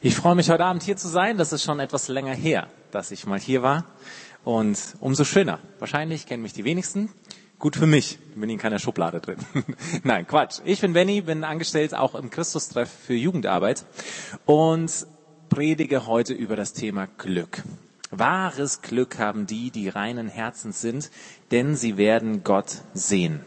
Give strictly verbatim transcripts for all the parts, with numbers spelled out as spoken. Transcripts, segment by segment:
Ich freue mich, heute Abend hier zu sein. Das ist schon etwas länger her, dass ich mal hier war. Und umso schöner. Wahrscheinlich kennen mich die wenigsten. Gut für mich. Ich bin in keiner Schublade drin. Nein, Quatsch. Ich bin Benny, bin angestellt auch im Christustreff für Jugendarbeit und predige heute über das Thema Glück. Wahres Glück haben die, die reinen Herzens sind, denn sie werden Gott sehen.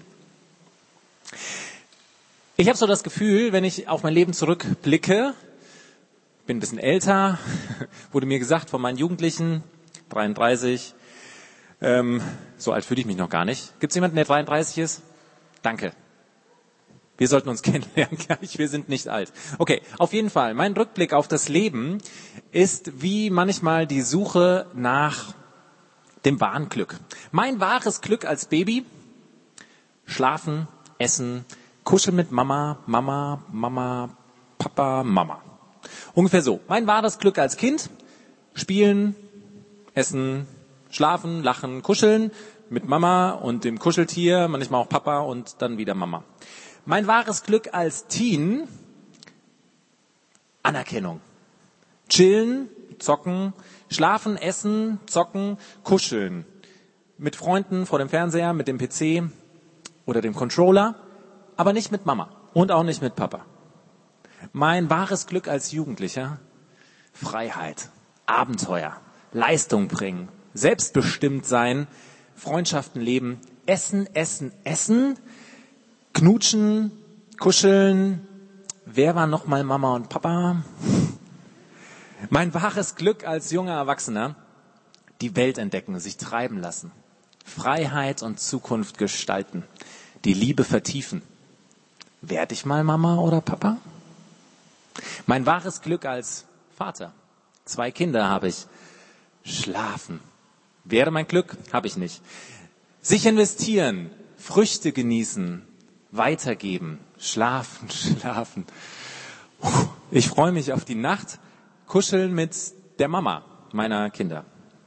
Ich habe so das Gefühl, wenn ich auf mein Leben zurückblicke, bin ein bisschen älter, wurde mir gesagt von meinen Jugendlichen, dreiunddreißig, ähm, so alt fühle ich mich noch gar nicht. Gibt es jemanden, der dreiunddreißig ist? Danke. Wir sollten uns kennenlernen, gleich, wir sind nicht alt. Okay, auf jeden Fall, mein Rückblick auf das Leben ist wie manchmal die Suche nach dem wahren Glück. Mein wahres Glück als Baby, schlafen, essen, kuscheln mit Mama, Mama, Mama, Papa, Mama. Ungefähr so. Mein wahres Glück als Kind, spielen, essen, schlafen, lachen, kuscheln mit Mama und dem Kuscheltier, manchmal auch Papa und dann wieder Mama. Mein wahres Glück als Teen, Anerkennung. Chillen, zocken, schlafen, essen, zocken, kuscheln. Mit Freunden vor dem Fernseher, mit dem P C oder dem Controller, aber nicht mit Mama und auch nicht mit Papa. Mein wahres Glück als Jugendlicher, Freiheit, Abenteuer, Leistung bringen, selbstbestimmt sein, Freundschaften leben, essen, essen, essen, knutschen, kuscheln. Wer war nochmal Mama und Papa? Mein wahres Glück als junger Erwachsener, die Welt entdecken, sich treiben lassen, Freiheit und Zukunft gestalten, die Liebe vertiefen. Werde ich mal Mama oder Papa? Mein wahres Glück als Vater. Zwei Kinder habe ich. Schlafen. Wäre mein Glück? Habe ich nicht. Sich investieren, Früchte genießen, weitergeben, schlafen, schlafen. Ich freue mich auf die Nacht, kuscheln mit der Mama meiner Kinder.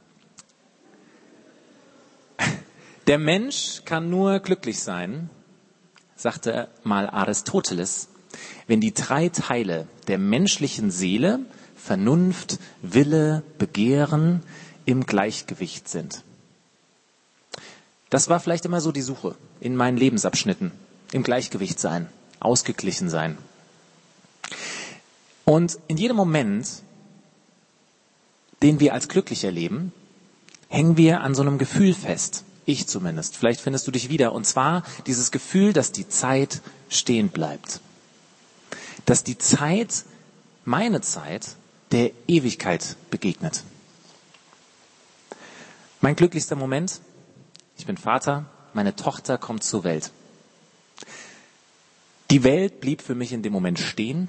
Der Mensch kann nur glücklich sein, sagte mal Aristoteles, wenn die drei Teile der menschlichen Seele, Vernunft, Wille, Begehren im Gleichgewicht sind. Das war vielleicht immer so die Suche in meinen Lebensabschnitten. Im Gleichgewicht sein, ausgeglichen sein. Und in jedem Moment, den wir als glücklich erleben, hängen wir an so einem Gefühl fest. Ich zumindest. Vielleicht findest du dich wieder. Und zwar dieses Gefühl, dass die Zeit stehen bleibt. Dass die Zeit, meine Zeit, der Ewigkeit begegnet. Mein glücklichster Moment, ich bin Vater, meine Tochter kommt zur Welt. Die Welt blieb für mich in dem Moment stehen,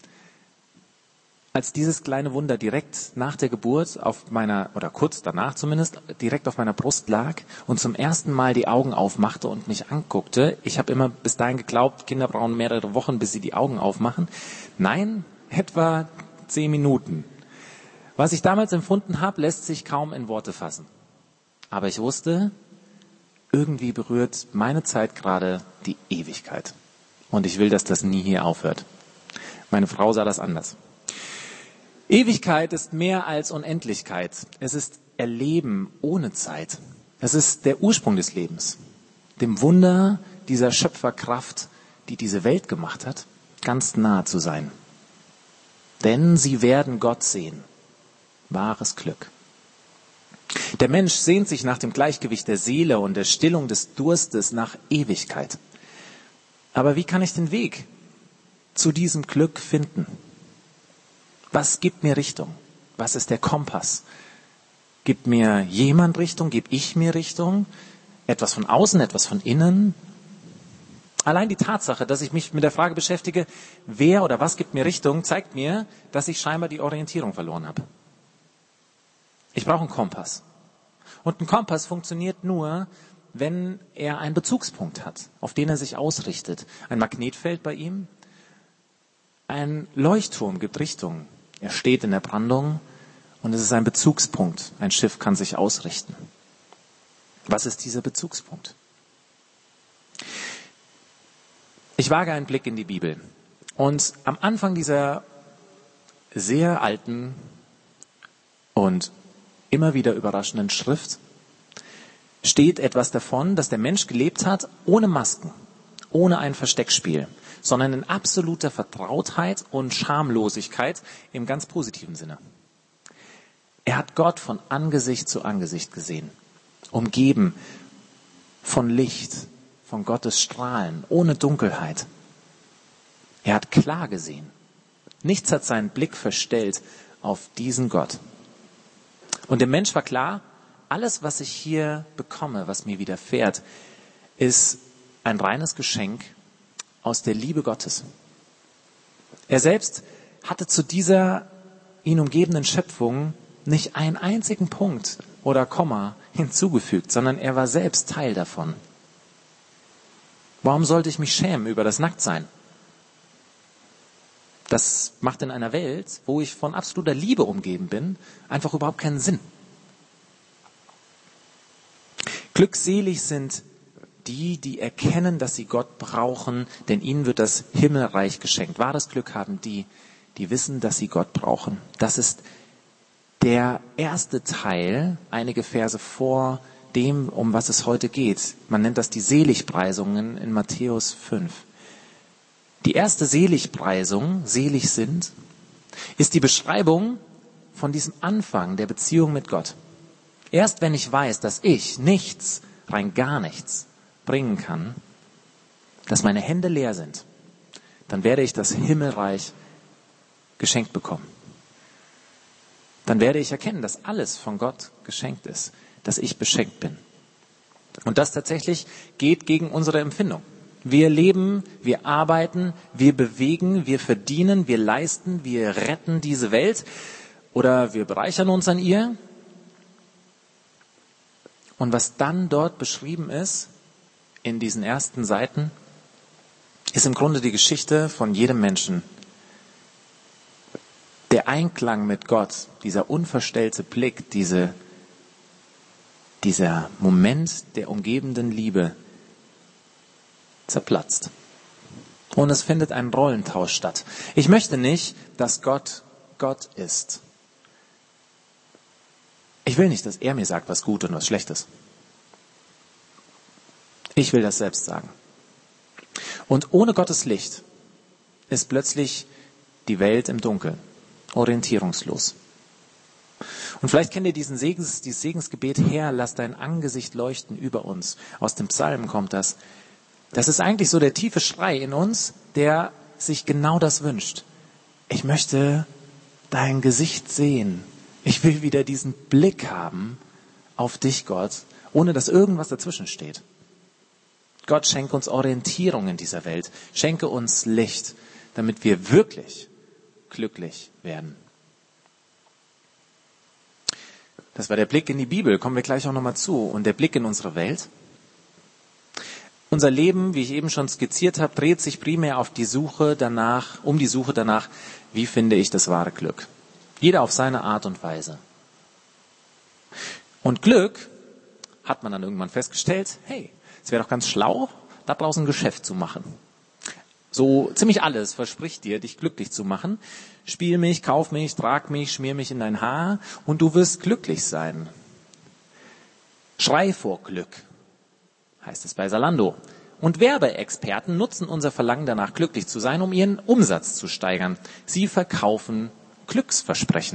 als dieses kleine Wunder direkt nach der Geburt auf meiner, oder kurz danach zumindest, direkt auf meiner Brust lag und zum ersten Mal die Augen aufmachte und mich anguckte. Ich habe immer bis dahin geglaubt, Kinder brauchen mehrere Wochen, bis sie die Augen aufmachen. Nein, etwa zehn Minuten. Was ich damals empfunden habe, lässt sich kaum in Worte fassen. Aber ich wusste, irgendwie berührt meine Zeit gerade die Ewigkeit. Und ich will, dass das nie hier aufhört. Meine Frau sah das anders. Ewigkeit ist mehr als Unendlichkeit. Es ist Erleben ohne Zeit. Es ist der Ursprung des Lebens. Dem Wunder dieser Schöpferkraft, die diese Welt gemacht hat, ganz nahe zu sein. Denn sie werden Gott sehen. Wahres Glück. Der Mensch sehnt sich nach dem Gleichgewicht der Seele und der Stillung des Durstes nach Ewigkeit. Aber wie kann ich den Weg zu diesem Glück finden? Was gibt mir Richtung? Was ist der Kompass? Gibt mir jemand Richtung? Gebe ich mir Richtung? Etwas von außen, etwas von innen? Allein die Tatsache, dass ich mich mit der Frage beschäftige, wer oder was gibt mir Richtung, zeigt mir, dass ich scheinbar die Orientierung verloren habe. Ich brauche einen Kompass. Und ein Kompass funktioniert nur, wenn er einen Bezugspunkt hat, auf den er sich ausrichtet. Ein Magnetfeld bei ihm, ein Leuchtturm gibt Richtung. Er steht in der Brandung und es ist ein Bezugspunkt. Ein Schiff kann sich ausrichten. Was ist dieser Bezugspunkt? Ich wage einen Blick in die Bibel. Und am Anfang dieser sehr alten und immer wieder überraschenden Schrift steht etwas davon, dass der Mensch gelebt hat ohne Masken, ohne ein Versteckspiel, sondern in absoluter Vertrautheit und Schamlosigkeit im ganz positiven Sinne. Er hat Gott von Angesicht zu Angesicht gesehen, umgeben von Licht, von Gottes Strahlen, ohne Dunkelheit. Er hat klar gesehen. Nichts hat seinen Blick verstellt auf diesen Gott. Und dem Mensch war klar, alles, was ich hier bekomme, was mir widerfährt, ist ein reines Geschenk aus der Liebe Gottes. Er selbst hatte zu dieser ihn umgebenden Schöpfung nicht einen einzigen Punkt oder Komma hinzugefügt, sondern er war selbst Teil davon. Warum sollte ich mich schämen über das Nacktsein? Das macht in einer Welt, wo ich von absoluter Liebe umgeben bin, einfach überhaupt keinen Sinn. Glückselig sind die, die erkennen, dass sie Gott brauchen, denn ihnen wird das Himmelreich geschenkt. Wahres Glück haben die, die wissen, dass sie Gott brauchen. Das ist der erste Teil, einige Verse vor dem, um was es heute geht. Man nennt das die Seligpreisungen in Matthäus fünf. Die erste Seligpreisung, selig sind, ist die Beschreibung von diesem Anfang der Beziehung mit Gott. Erst wenn ich weiß, dass ich nichts, rein gar nichts bringen kann, dass meine Hände leer sind, dann werde ich das Himmelreich geschenkt bekommen. Dann werde ich erkennen, dass alles von Gott geschenkt ist, dass ich beschenkt bin. Und das tatsächlich geht gegen unsere Empfindung. Wir leben, wir arbeiten, wir bewegen, wir verdienen, wir leisten, wir retten diese Welt oder wir bereichern uns an ihr. Und was dann dort beschrieben ist, in diesen ersten Seiten, ist im Grunde die Geschichte von jedem Menschen. Der Einklang mit Gott, dieser unverstellte Blick, diese, dieser Moment der umgebenden Liebe zerplatzt. Und es findet ein Rollentausch statt. Ich möchte nicht, dass Gott Gott ist. Ich will nicht, dass er mir sagt, was gut und was schlecht ist. Ich will das selbst sagen. Und ohne Gottes Licht ist plötzlich die Welt im Dunkeln, orientierungslos. Und vielleicht kennt ihr diesen Segens, dieses Segensgebet, Herr, lass dein Angesicht leuchten über uns. Aus dem Psalm kommt das. Das ist eigentlich so der tiefe Schrei in uns, der sich genau das wünscht. Ich möchte dein Gesicht sehen. Ich will wieder diesen Blick haben auf dich, Gott, ohne dass irgendwas dazwischen steht. Gott, schenke uns Orientierung in dieser Welt. Schenke uns Licht, damit wir wirklich glücklich werden. Das war der Blick in die Bibel. Kommen wir gleich auch nochmal zu. Und der Blick in unsere Welt. Unser Leben, wie ich eben schon skizziert habe, dreht sich primär auf die Suche danach, um die Suche danach, wie finde ich das wahre Glück. Jeder auf seine Art und Weise. Und Glück, hat man dann irgendwann festgestellt, hey, es wäre doch ganz schlau, da draußen ein Geschäft zu machen. So ziemlich alles verspricht dir, dich glücklich zu machen. Spiel mich, kauf mich, trag mich, schmier mich in dein Haar und du wirst glücklich sein. Schrei vor Glück, heißt es bei Zalando. Und Werbeexperten nutzen unser Verlangen danach, glücklich zu sein, um ihren Umsatz zu steigern. Sie verkaufen Glücksversprechen.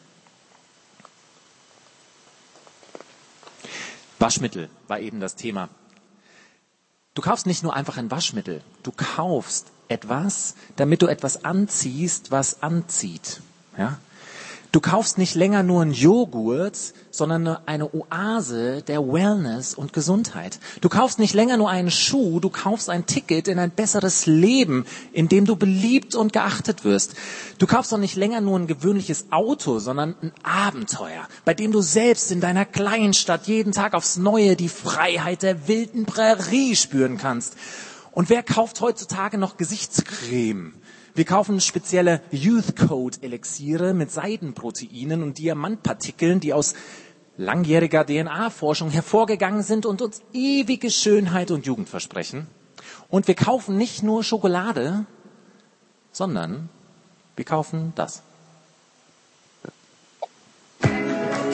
Waschmittel war eben das Thema. Du kaufst nicht nur einfach ein Waschmittel, du kaufst etwas, damit du etwas anziehst, was anzieht. Ja? Du kaufst nicht länger nur einen Joghurt, sondern eine Oase der Wellness und Gesundheit. Du kaufst nicht länger nur einen Schuh, du kaufst ein Ticket in ein besseres Leben, in dem du beliebt und geachtet wirst. Du kaufst auch nicht länger nur ein gewöhnliches Auto, sondern ein Abenteuer, bei dem du selbst in deiner kleinen Stadt jeden Tag aufs Neue die Freiheit der wilden Prärie spüren kannst. Und wer kauft heutzutage noch Gesichtscreme? Wir kaufen spezielle Youth Code Elixiere mit Seidenproteinen und Diamantpartikeln, die aus langjähriger D N A-Forschung hervorgegangen sind und uns ewige Schönheit und Jugend versprechen. Und wir kaufen nicht nur Schokolade, sondern wir kaufen das.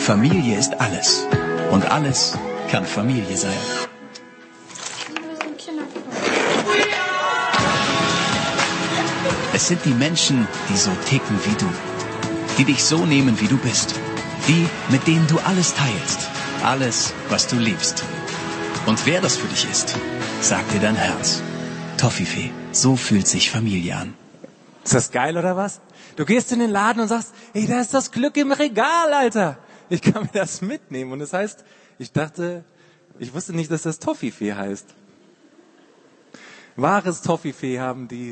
Familie ist alles. Und alles kann Familie sein. Es sind die Menschen, die so ticken wie du. Die dich so nehmen, wie du bist. Die, mit denen du alles teilst. Alles, was du liebst. Und wer das für dich ist, sagt dir dein Herz. Toffifee, so fühlt sich Familie an. Ist das geil oder was? Du gehst in den Laden und sagst, ey, da ist das Glück im Regal, Alter. Ich kann mir das mitnehmen. Und das heißt, ich dachte, ich wusste nicht, dass das Toffifee heißt. Wahres Toffifee haben die.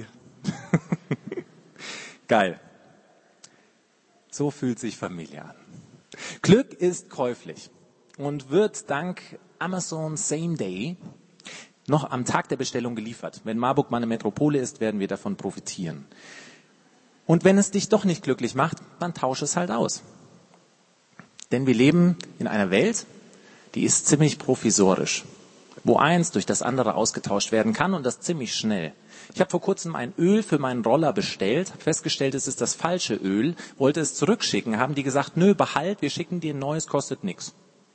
Geil. So fühlt sich Familie an. Glück ist käuflich und wird dank Amazon Same Day noch am Tag der Bestellung geliefert. Wenn Marburg mal eine Metropole ist, werden wir davon profitieren. Und wenn es dich doch nicht glücklich macht, dann tausche es halt aus. Denn wir leben in einer Welt, die ist ziemlich provisorisch, wo eins durch das andere ausgetauscht werden kann und das ziemlich schnell. Ich habe vor kurzem ein Öl für meinen Roller bestellt, habe festgestellt, es ist das falsche Öl, wollte es zurückschicken, haben die gesagt, nö, behalt, wir schicken dir ein neues, kostet nichts.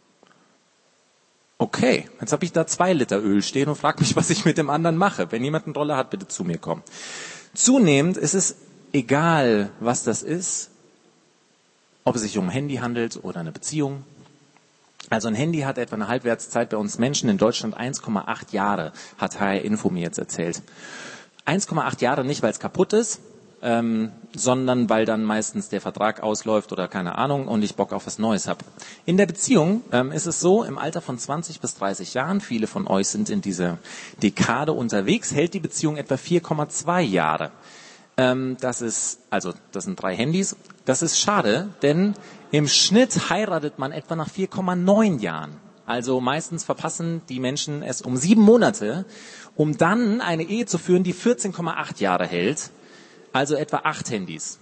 Okay, jetzt habe ich da zwei Liter Öl stehen und frage mich, was ich mit dem anderen mache. Wenn jemand einen Roller hat, bitte zu mir kommen. Zunehmend ist es egal, was das ist, ob es sich um ein Handy handelt oder eine Beziehung. Also ein Handy hat etwa eine Halbwertszeit bei uns Menschen in Deutschland eins Komma acht Jahre, hat H R Info mir jetzt erzählt. eins Komma acht Jahre nicht, weil es kaputt ist, ähm, sondern weil dann meistens der Vertrag ausläuft oder keine Ahnung und ich Bock auf was Neues habe. In der Beziehung ähm, ist es so, im Alter von zwanzig bis dreißig Jahren, viele von euch sind in dieser Dekade unterwegs, hält die Beziehung etwa vier Komma zwei Jahre. Ähm, das ist, also das sind drei Handys. Das ist schade, denn im Schnitt heiratet man etwa nach vier Komma neun Jahren. Also meistens verpassen die Menschen es um sieben Monate, um dann eine Ehe zu führen, die vierzehn Komma acht Jahre hält. Also etwa acht Handys.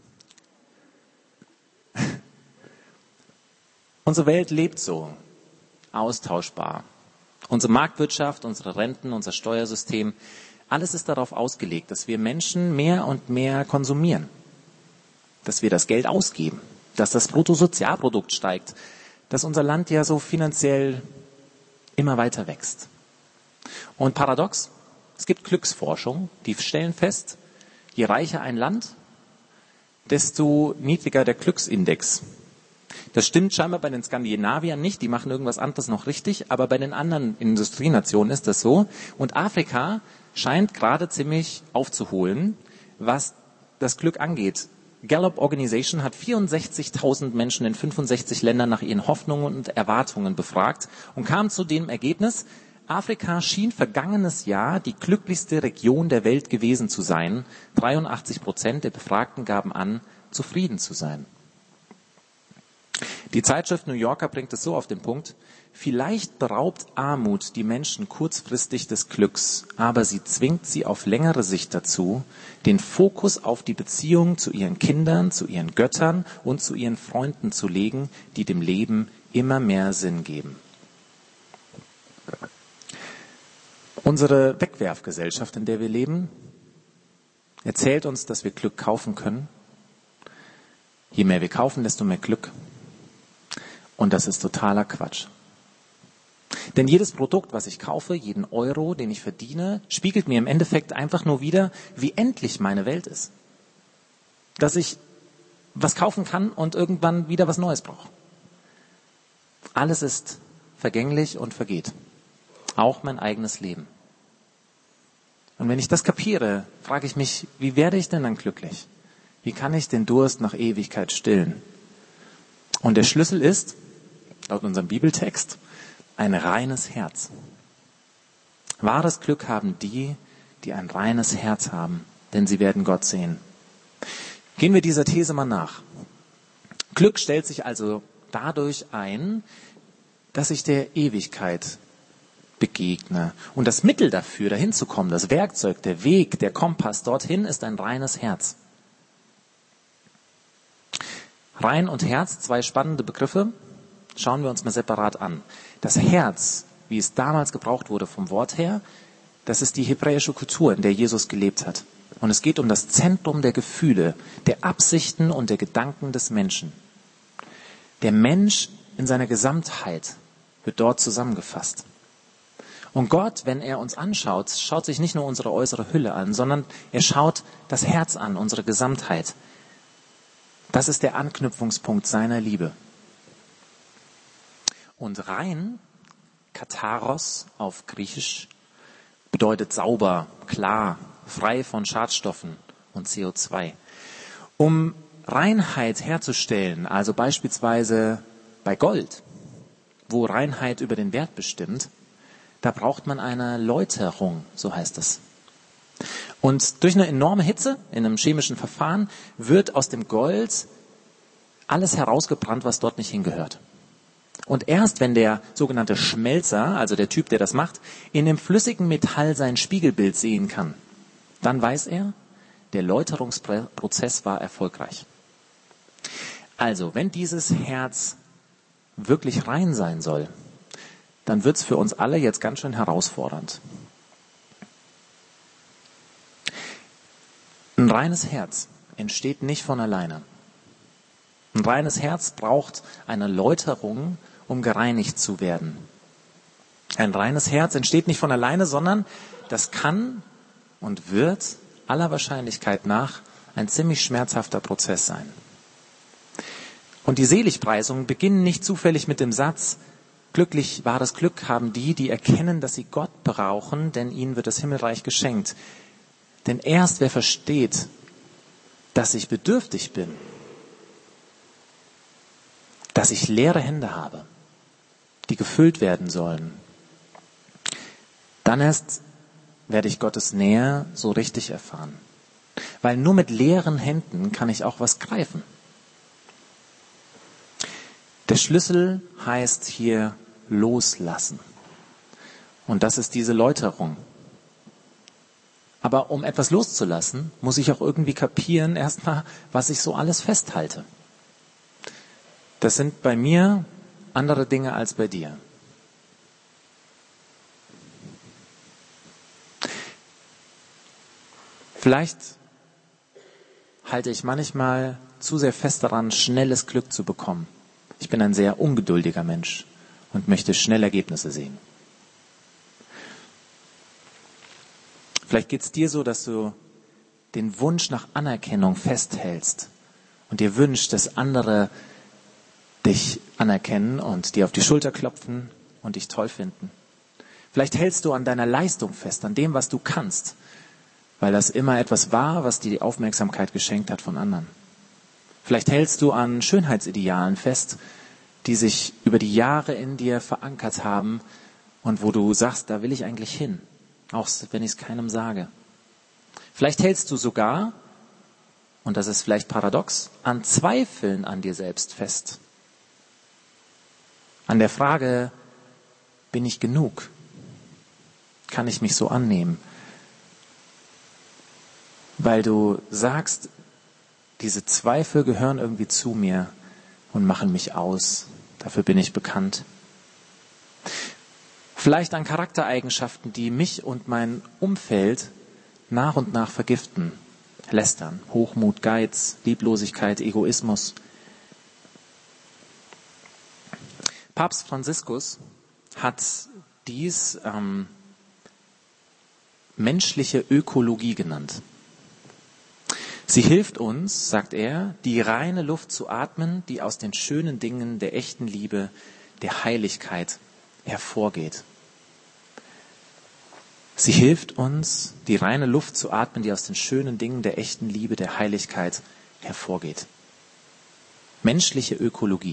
Unsere Welt lebt so, austauschbar. Unsere Marktwirtschaft, unsere Renten, unser Steuersystem, alles ist darauf ausgelegt, dass wir Menschen mehr und mehr konsumieren. Dass wir das Geld ausgeben, dass das Bruttosozialprodukt steigt, dass unser Land ja so finanziell immer weiter wächst. Und paradox, es gibt Glücksforschung, die stellen fest, je reicher ein Land, desto niedriger der Glücksindex. Das stimmt scheinbar bei den Skandinaviern nicht, die machen irgendwas anderes noch richtig, aber bei den anderen Industrienationen ist das so. Und Afrika scheint gerade ziemlich aufzuholen, was das Glück angeht. Gallup Organization hat vierundsechzigtausend Menschen in fünfundsechzig Ländern nach ihren Hoffnungen und Erwartungen befragt und kam zu dem Ergebnis, Afrika schien vergangenes Jahr die glücklichste Region der Welt gewesen zu sein. dreiundachtzig Prozent der Befragten gaben an, zufrieden zu sein. Die Zeitschrift New Yorker bringt es so auf den Punkt, vielleicht beraubt Armut die Menschen kurzfristig des Glücks, aber sie zwingt sie auf längere Sicht dazu, den Fokus auf die Beziehung zu ihren Kindern, zu ihren Göttern und zu ihren Freunden zu legen, die dem Leben immer mehr Sinn geben. Unsere Wegwerfgesellschaft, in der wir leben, erzählt uns, dass wir Glück kaufen können. Je mehr wir kaufen, desto mehr Glück. Und das ist totaler Quatsch. Denn jedes Produkt, was ich kaufe, jeden Euro, den ich verdiene, spiegelt mir im Endeffekt einfach nur wider, wie endlich meine Welt ist. Dass ich was kaufen kann und irgendwann wieder was Neues brauche. Alles ist vergänglich und vergeht. Auch mein eigenes Leben. Und wenn ich das kapiere, frage ich mich, wie werde ich denn dann glücklich? Wie kann ich den Durst nach Ewigkeit stillen? Und der Schlüssel ist, laut unserem Bibeltext, ein reines Herz. Wahres Glück haben die, die ein reines Herz haben, denn sie werden Gott sehen. Gehen wir dieser These mal nach. Glück stellt sich also dadurch ein, dass ich der Ewigkeit begegne. Und das Mittel dafür, dahin zu kommen, das Werkzeug, der Weg, der Kompass dorthin, ist ein reines Herz. Rein und Herz, zwei spannende Begriffe, schauen wir uns mal separat an. Das Herz, wie es damals gebraucht wurde vom Wort her, das ist die hebräische Kultur, in der Jesus gelebt hat. Und es geht um das Zentrum der Gefühle, der Absichten und der Gedanken des Menschen. Der Mensch in seiner Gesamtheit wird dort zusammengefasst. Und Gott, wenn er uns anschaut, schaut sich nicht nur unsere äußere Hülle an, sondern er schaut das Herz an, unsere Gesamtheit. Das ist der Anknüpfungspunkt seiner Liebe. Und rein, Katharos auf Griechisch, bedeutet sauber, klar, frei von Schadstoffen und C O zwei. Um Reinheit herzustellen, also beispielsweise bei Gold, wo Reinheit über den Wert bestimmt, da braucht man eine Läuterung, so heißt es. Und durch eine enorme Hitze in einem chemischen Verfahren wird aus dem Gold alles herausgebrannt, was dort nicht hingehört. Und erst wenn der sogenannte Schmelzer, also der Typ, der das macht, in dem flüssigen Metall sein Spiegelbild sehen kann, dann weiß er, der Läuterungsprozess war erfolgreich. Also, wenn dieses Herz wirklich rein sein soll, dann wird es für uns alle jetzt ganz schön herausfordernd. Ein reines Herz entsteht nicht von alleine. Ein reines Herz braucht eine Läuterung, um gereinigt zu werden. Ein reines Herz entsteht nicht von alleine, sondern das kann und wird aller Wahrscheinlichkeit nach ein ziemlich schmerzhafter Prozess sein. Und die Seligpreisungen beginnen nicht zufällig mit dem Satz, glücklich, wahres Glück haben die, die erkennen, dass sie Gott brauchen, denn ihnen wird das Himmelreich geschenkt. Denn erst wer versteht, dass ich bedürftig bin, dass ich leere Hände habe, die gefüllt werden sollen, dann erst werde ich Gottes Nähe so richtig erfahren. Weil nur mit leeren Händen kann ich auch was greifen. Der Schlüssel heißt hier loslassen. Und das ist diese Läuterung. Aber um etwas loszulassen, muss ich auch irgendwie kapieren, erstmal, was ich so alles festhalte. Das sind bei mir andere Dinge als bei dir. Vielleicht halte ich manchmal zu sehr fest daran, schnelles Glück zu bekommen. Ich bin ein sehr ungeduldiger Mensch und möchte schnell Ergebnisse sehen. Vielleicht geht es dir so, dass du den Wunsch nach Anerkennung festhältst und dir wünschst, dass andere dich anerkennen und dir auf die Schulter klopfen und dich toll finden. Vielleicht hältst du an deiner Leistung fest, an dem, was du kannst, weil das immer etwas war, was dir die Aufmerksamkeit geschenkt hat von anderen. Vielleicht hältst du an Schönheitsidealen fest, die sich über die Jahre in dir verankert haben und wo du sagst, da will ich eigentlich hin, auch wenn ich es keinem sage. Vielleicht hältst du sogar, und das ist vielleicht paradox, an Zweifeln an dir selbst fest. An der Frage, bin ich genug? Kann ich mich so annehmen? Weil du sagst, diese Zweifel gehören irgendwie zu mir und machen mich aus. Dafür bin ich bekannt. Vielleicht an Charaktereigenschaften, die mich und mein Umfeld nach und nach vergiften. Lästern, Hochmut, Geiz, Lieblosigkeit, Egoismus. Papst Franziskus hat dies ähm, menschliche Ökologie genannt. Sie hilft uns, sagt er, die reine Luft zu atmen, die aus den schönen Dingen der echten Liebe, der Heiligkeit hervorgeht. Sie hilft uns, die reine Luft zu atmen, die aus den schönen Dingen der echten Liebe, der Heiligkeit hervorgeht. Menschliche Ökologie.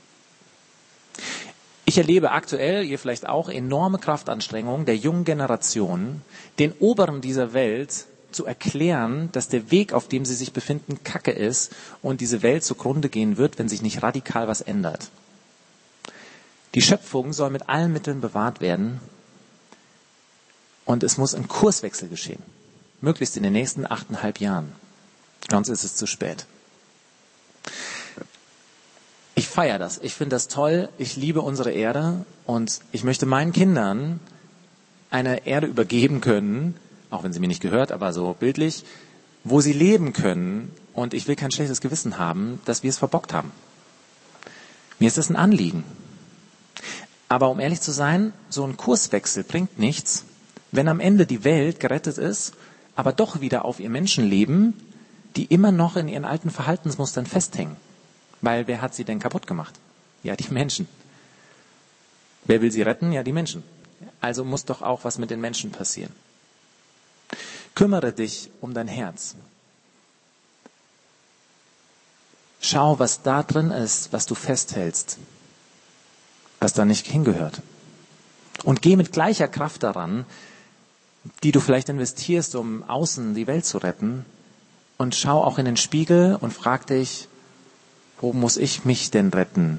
Ich erlebe aktuell, ihr vielleicht auch, enorme Kraftanstrengungen der jungen Generation, den Oberen dieser Welt zu erklären, dass der Weg, auf dem sie sich befinden, Kacke ist und diese Welt zugrunde gehen wird, wenn sich nicht radikal was ändert. Die Schöpfung soll mit allen Mitteln bewahrt werden und es muss ein Kurswechsel geschehen. Möglichst in den nächsten achteinhalb Jahren. Sonst ist es zu spät. Ich feiere das. Ich finde das toll. Ich liebe unsere Erde und ich möchte meinen Kindern eine Erde übergeben können, auch wenn sie mir nicht gehört, aber so bildlich, wo sie leben können. Und ich will kein schlechtes Gewissen haben, dass wir es verbockt haben. Mir ist das ein Anliegen. Aber um ehrlich zu sein, so ein Kurswechsel bringt nichts, wenn am Ende die Welt gerettet ist, aber doch wieder auf ihr Menschen leben, die immer noch in ihren alten Verhaltensmustern festhängen. Weil wer hat sie denn kaputt gemacht? Ja, die Menschen. Wer will sie retten? Ja, die Menschen. Also muss doch auch was mit den Menschen passieren. Kümmere dich um dein Herz. Schau, was da drin ist, was du festhältst, was da nicht hingehört. Und geh mit gleicher Kraft daran, die du vielleicht investierst, um außen die Welt zu retten. Und schau auch in den Spiegel und frag dich, wo muss ich mich denn retten?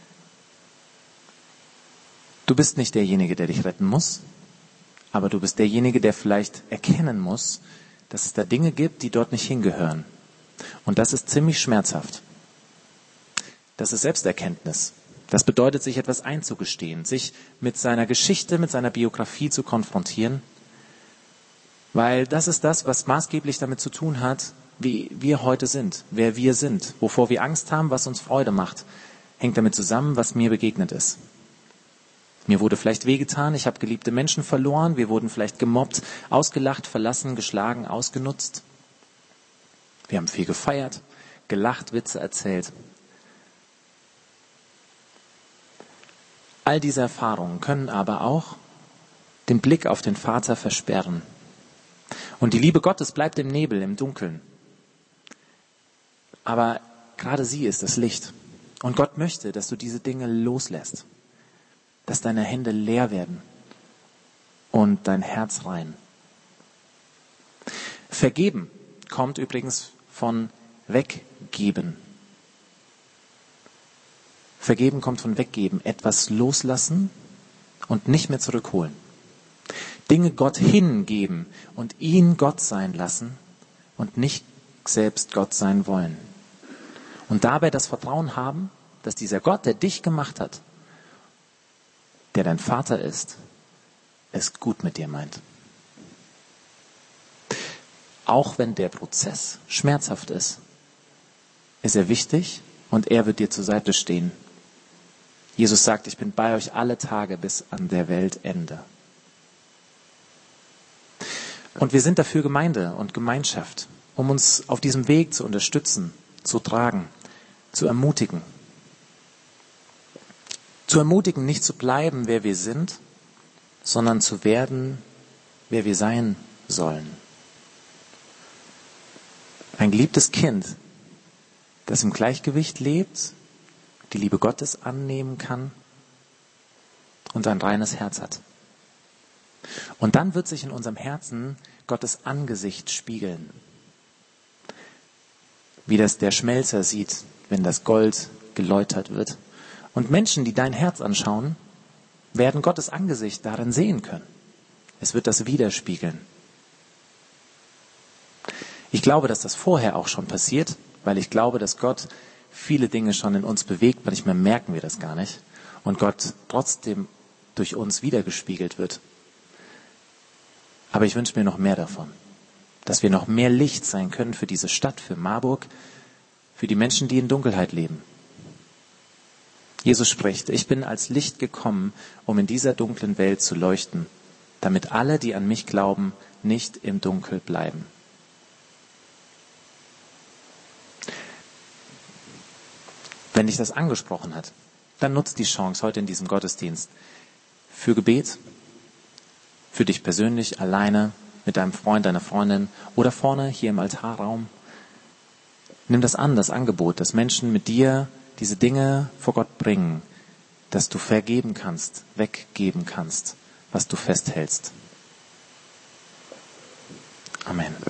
Du bist nicht derjenige, der dich retten muss, aber du bist derjenige, der vielleicht erkennen muss, dass es da Dinge gibt, die dort nicht hingehören. Und das ist ziemlich schmerzhaft. Das ist Selbsterkenntnis. Das bedeutet, sich etwas einzugestehen, sich mit seiner Geschichte, mit seiner Biografie zu konfrontieren, weil das ist das, was maßgeblich damit zu tun hat, wie wir heute sind, wer wir sind, wovor wir Angst haben, was uns Freude macht, hängt damit zusammen, was mir begegnet ist. Mir wurde vielleicht wehgetan, ich habe geliebte Menschen verloren, wir wurden vielleicht gemobbt, ausgelacht, verlassen, geschlagen, ausgenutzt. Wir haben viel gefeiert, gelacht, Witze erzählt. All diese Erfahrungen können aber auch den Blick auf den Vater versperren. Und die Liebe Gottes bleibt im Nebel, im Dunkeln. Aber gerade sie ist das Licht. Und Gott möchte, dass du diese Dinge loslässt. Dass deine Hände leer werden und dein Herz rein. Vergeben kommt übrigens von weggeben. Vergeben kommt von weggeben. Etwas loslassen und nicht mehr zurückholen. Dinge Gott hingeben und ihn Gott sein lassen und nicht selbst Gott sein wollen. Und dabei das Vertrauen haben, dass dieser Gott, der dich gemacht hat, der dein Vater ist, es gut mit dir meint. Auch wenn der Prozess schmerzhaft ist, ist er wichtig und er wird dir zur Seite stehen. Jesus sagt, ich bin bei euch alle Tage bis an der Weltende. Und wir sind dafür Gemeinde und Gemeinschaft, um uns auf diesem Weg zu unterstützen, zu tragen, zu ermutigen. Zu ermutigen, nicht zu bleiben, wer wir sind, sondern zu werden, wer wir sein sollen. Ein geliebtes Kind, das im Gleichgewicht lebt, die Liebe Gottes annehmen kann und ein reines Herz hat. Und dann wird sich in unserem Herzen Gottes Angesicht spiegeln. Wie das der Schmelzer sieht, wenn das Gold geläutert wird. Und Menschen, die dein Herz anschauen, werden Gottes Angesicht darin sehen können. Es wird das widerspiegeln. Ich glaube, dass das vorher auch schon passiert, weil ich glaube, dass Gott viele Dinge schon in uns bewegt. Manchmal merken wir das gar nicht. Und Gott trotzdem durch uns widergespiegelt wird. Aber ich wünsche mir noch mehr davon. Dass wir noch mehr Licht sein können für diese Stadt, für Marburg, für die Menschen, die in Dunkelheit leben. Jesus spricht, ich bin als Licht gekommen, um in dieser dunklen Welt zu leuchten, damit alle, die an mich glauben, nicht im Dunkel bleiben. Wenn dich das angesprochen hat, dann nutzt die Chance heute in diesem Gottesdienst für Gebet, für dich persönlich, alleine, mit deinem Freund, deiner Freundin oder vorne hier im Altarraum. Nimm das an, das Angebot, dass Menschen mit dir diese Dinge vor Gott bringen, dass du vergeben kannst, weggeben kannst, was du festhältst. Amen.